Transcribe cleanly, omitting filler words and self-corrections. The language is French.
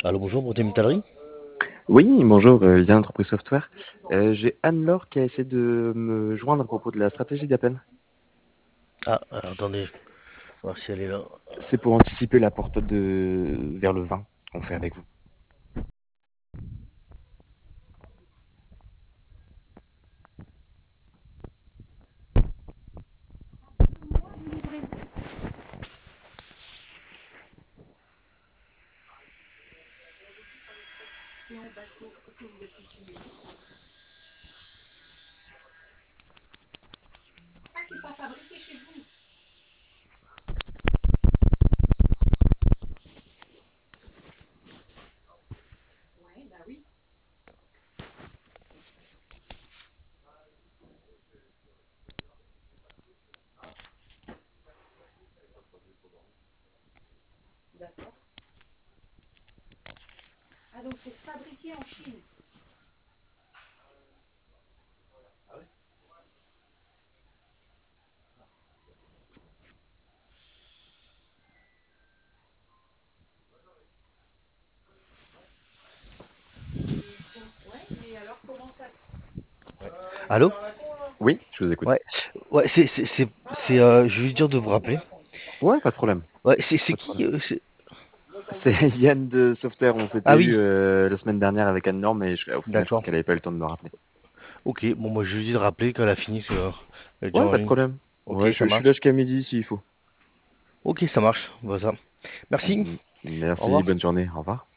Allô, bonjour, Breté Métallerie? Oui, bonjour, Yann Entreprise Software. J'ai Anne-Laure qui a essayé de me joindre à propos de la stratégie d'Appen. Ah, alors, attendez, voir si elle est là. C'est pour anticiper la porte vers le vin qu'on fait avec vous. Allô? Oui, je vous écoute. Ouais, ouais, je vais lui dire de vous rappeler. Ouais, pas de problème, Ouais, c'est pas de qui? problème. C'est Yann de Software, on Ah s'était oui, eu la semaine dernière avec Anne-Laure, mais au final, je crois d'accord. qu'elle avait pas eu le temps de me rappeler. Ok, bon, moi je lui dis de rappeler quand elle a fini, elle est déjà Ouais, en pas de ligne. problème. Ok, Ouais, ça je suis là marche. jusqu'à midi s'il faut. Ok, ça marche, on voit ça. Merci, au Merci, revoir. bonne journée, au revoir.